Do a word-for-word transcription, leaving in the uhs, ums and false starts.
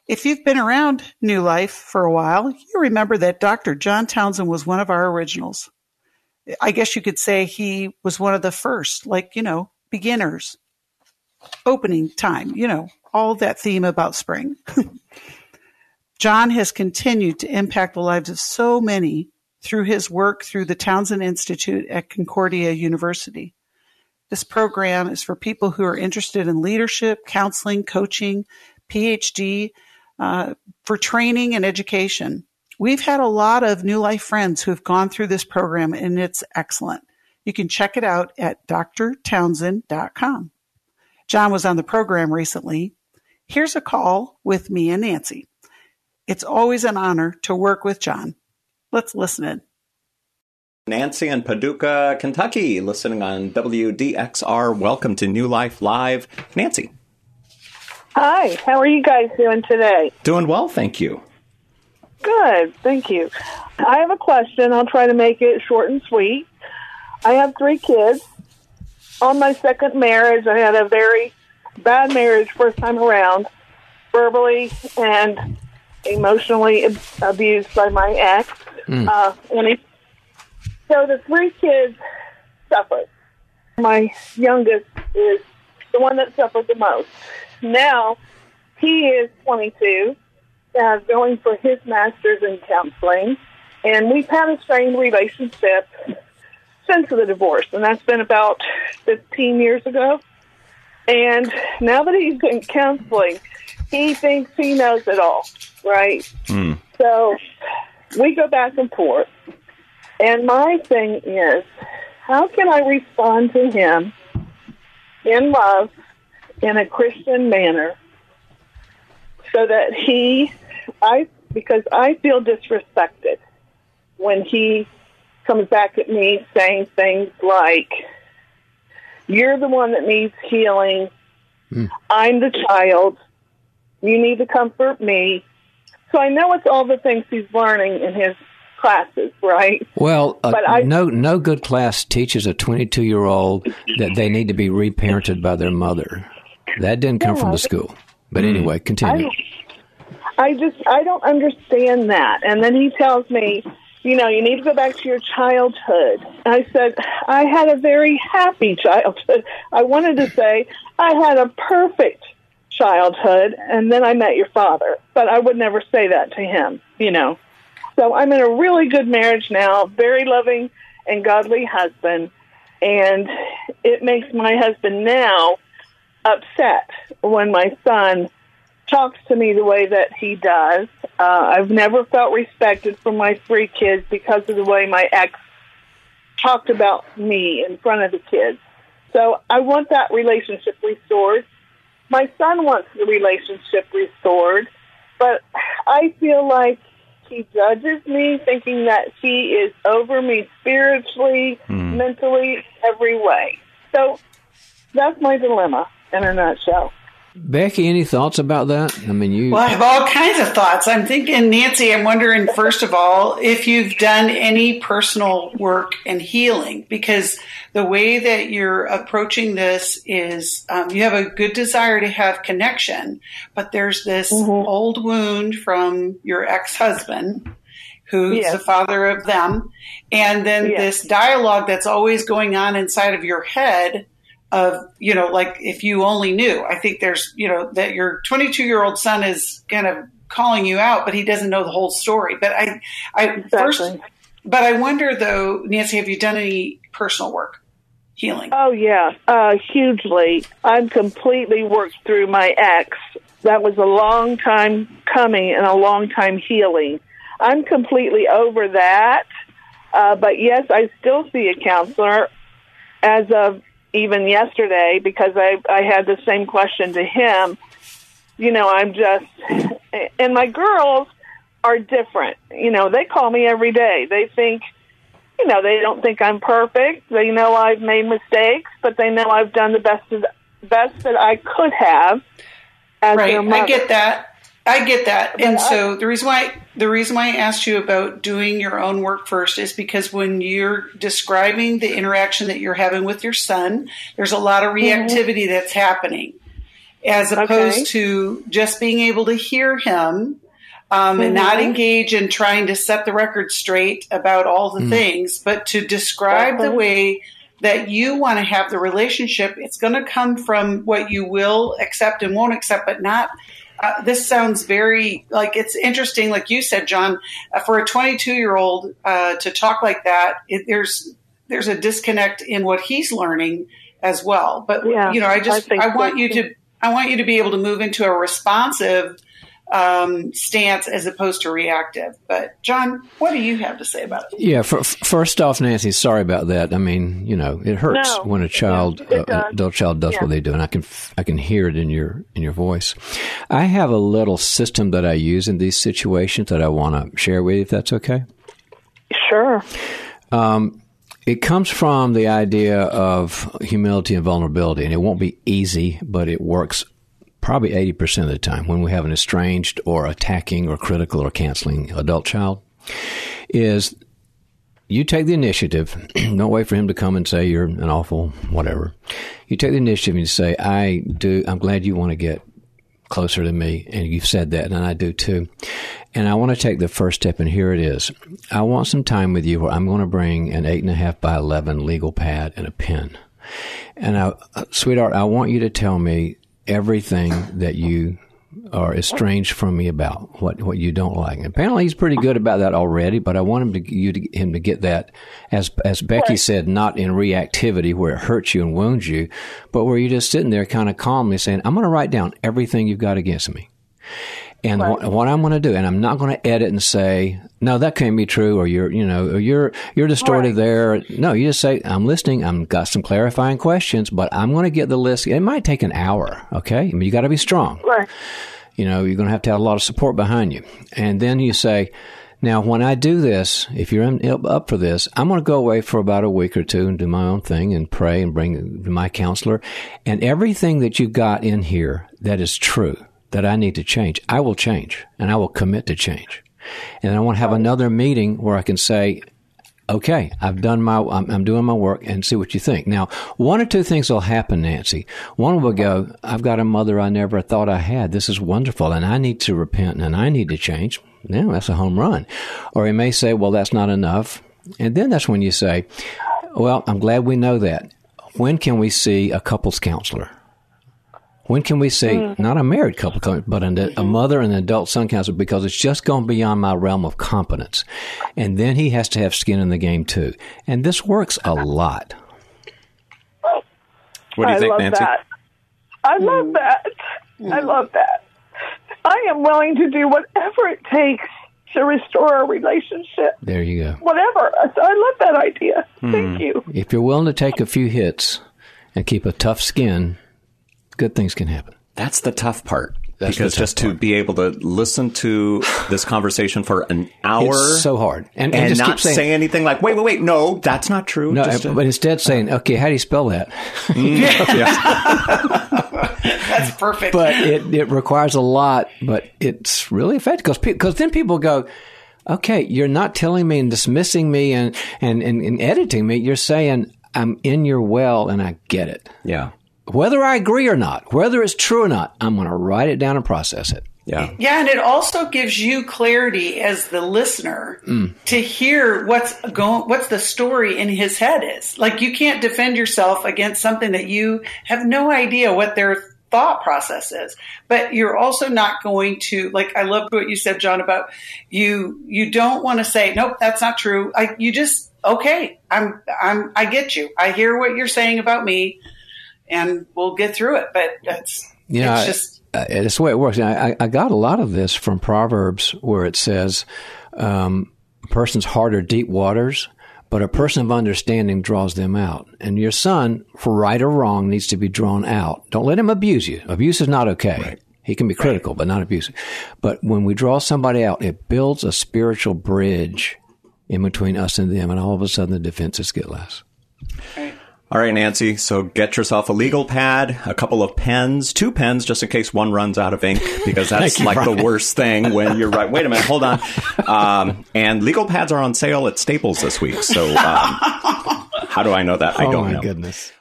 If you've been around New Life for a while, you remember that Doctor John Townsend was one of our originals. I guess you could say he was one of the first, like, you know, beginners, opening time, you know, all that theme about spring. John has continued to impact the lives of so many through his work through the Townsend Institute at Concordia University. This program is for people who are interested in leadership, counseling, coaching, P H D, uh, for training and education. We've had a lot of New Life friends who have gone through this program, and it's excellent. You can check it out at d r townsend dot com. John was on the program recently. Here's a call with me and Nancy. It's always an honor to work with John. Let's listen in. Nancy in Paducah, Kentucky, listening on W D X R. Welcome to New Life Live. Nancy. Hi, how are you guys doing today? Doing well, thank you. Good, thank you. I have a question. I'll try to make it short and sweet. I have three kids. On my second marriage, I had a very bad marriage first time around, verbally and emotionally abused by my ex. Mm. Uh, and he, so the three kids suffered. My youngest is the one that suffered the most. Now, he is twenty-two, uh, going for his master's in counseling, and we've had a strained relationship since the divorce, and that's been about fifteen years ago. And now that he's in counseling, he thinks he knows it all, right? Mm. So we go back and forth. And my thing is, how can I respond to him in love, in a Christian manner, so that he, I, because I feel disrespected when he comes back at me saying things like, you're the one that needs healing. Mm. I'm the child. You need to comfort me. So I know it's all the things he's learning in his classes, right? Well, uh, but I, no no good class teaches a twenty-two-year-old that they need to be reparented by their mother. That didn't come yeah, from the school. But anyway, continue. I, I just, I don't understand that. And then he tells me, you know, you need to go back to your childhood. I said, I had a very happy childhood. I wanted to say I had a perfect childhood, and then I met your father. But I would never say that to him, you know. So I'm in a really good marriage now, very loving and godly husband, and it makes my husband now upset when my son talks to me the way that he does. Uh, I've never felt respected from my three kids because of the way my ex talked about me in front of the kids. So I want that relationship restored. My son wants the relationship restored, but I feel like he judges me, thinking that he is over me spiritually, mm. mentally, every way. So that's my dilemma in a nutshell. Becky, any thoughts about that? I mean, you... Well, I have all kinds of thoughts. I'm thinking, Nancy, I'm wondering, first of all, if you've done any personal work and healing, because the way that you're approaching this is um, you have a good desire to have connection, but there's this mm-hmm. old wound from your ex-husband, who's yes. the father of them, and then yes. this dialogue that's always going on inside of your head of, you know, like, if you only knew. I think there's, you know, that your twenty-two-year-old son is kind of calling you out, but he doesn't know the whole story. But I, I exactly. first, but I wonder though, Nancy, have you done any personal work, healing? Oh yeah, uh, hugely. I've completely worked through my ex. That was a long time coming and a long time healing. I'm completely over that. Uh, but yes, I still see a counselor as of even yesterday, because I, I had the same question to him. You know, I'm just, and my girls are different. You know, they call me every day. They think, you know, they don't think I'm perfect. They know I've made mistakes, but they know I've done the best of, best that I could have as right. their mother. I get that. I get that. But and I, so the reason why the reason why I asked you about doing your own work first is because when you're describing the interaction that you're having with your son, there's a lot of reactivity mm-hmm. that's happening. as opposed Okay. to just being able to hear him um, Mm-hmm. and not engage in trying to set the record straight about all the Mm. things, but to describe the Okay. way that you want to have the relationship. It's going to come from what you will accept and won't accept, but not. Uh, this sounds very like it's interesting, like you said, John, uh, for a twenty-two year old uh, to talk like that. It, there's there's a disconnect in what he's learning as well. But Yeah, you know, I I just think I, so, want you too. to I want you to be able to move into a responsive um, stance as opposed to reactive. But John, what do you have to say about it? Yeah, for, first off, Nancy, sorry about that. I mean, you know, it hurts No, when a child, yeah, it uh, does. an adult child does Yeah. what they do, and I can I can hear it in your in your voice. I have a little system that I use in these situations that I want to share with you, if that's okay. Sure. It comes from the idea of humility and vulnerability, and it won't be easy, but it works probably eighty percent of the time when we have an estranged or attacking or critical or canceling adult child, is you take the initiative. Don't wait for him to come and say you're an awful whatever. You take the initiative and you say, I do, I'm glad you want to get closer to me, and you've said that, and I do too. And I want to take the first step, and here it is. I want some time with you where I'm going to bring an eight and a half by eleven legal pad and a pen. And I, uh, sweetheart, I want you to tell me everything that you are estranged from me about, what what you don't like. And apparently, he's pretty good about that already. But I want him to you to him to get that, as as Becky said, not in reactivity where it hurts you and wounds you, but where you're just sitting there, kind of calmly saying, "I'm going to write down everything you've got against me." And what, what I'm going to do, and I'm not going to edit and say, no, that can't be true, or you're, you know, or you're, you're distorted Right. there. No, you just say, I'm listening. I've got some clarifying questions, but I'm going to get the list. It might take an hour. Okay. I mean, you got to be strong. Right. You know, you're going to have to have a lot of support behind you. And then you say, now, when I do this, if you're in, up for this, I'm going to go away for about a week or two and do my own thing and pray and bring my counselor. And everything that you've got in here that is true, that I need to change, I will change, and I will commit to change. And I want to have another meeting where I can say, okay, I've done my, I'm, I'm doing my work, and see what you think. Now, one or two things will happen, Nancy. One will go, I've got a mother I never thought I had. This is wonderful, and I need to repent, and I need to change. Now, that's a home run. Or he may say, well, that's not enough. And then that's when you say, well, I'm glad we know that. When can we see a couples counselor? When can we see, mm-hmm. not a married couple, but a, a mother and an adult son counselor, because it's just gone beyond my realm of competence. And then he has to have skin in the game, too. And this works a lot. What do you I think, love Nancy? That. I love that. I love that. I am willing to do whatever it takes to restore our relationship. There you go. Whatever. I love that idea. Mm. Thank you. If you're willing to take a few hits and keep a tough skin, good things can happen. That's the tough part. That's because tough just part. to be able to listen to this conversation for an hour. It's so hard. And, and, and just not keep saying, say anything like, wait, wait, wait, no, that's not true. No, just, but instead saying, okay, how do you spell that? Mm, That's perfect. But it, it requires a lot, but it's really effective because because then people go, okay, you're not telling me and dismissing me and, and, and, and editing me. You're saying I'm in your well and I get it. Yeah. Whether I agree or not, whether it's true or not, I'm going to write it down and process it. Yeah. Yeah, and it also gives you clarity as the listener mm. to hear what's going, what's the story in his head is. Like, you can't defend yourself against something that you have no idea what their thought process is. But you're also not going to, like, I loved what you said, John, about you. You don't want to say, nope, that's not true. I, you just, okay, I'm, I'm, I get you. I hear what you're saying about me, and we'll get through it. But it's, yeah, it's just. Uh, it's the way it works. I, I got a lot of this from Proverbs where it says, um, a person's heart are deep waters, but a person of understanding draws them out. And your son, for right or wrong, needs to be drawn out. Don't let him abuse you. Abuse is not okay. Right. He can be critical, right. but not abusive. But when we draw somebody out, it builds a spiritual bridge in between us and them, and all of a sudden the defenses get less. Right. All right, Nancy, so get yourself a legal pad, a couple of pens, two pens, just in case one runs out of ink, because that's like Brian. The worst thing when you're right. Wait a minute, hold on. Um, and legal pads are on sale at Staples this week. So um, how do I know that? I oh, don't my know. Goodness.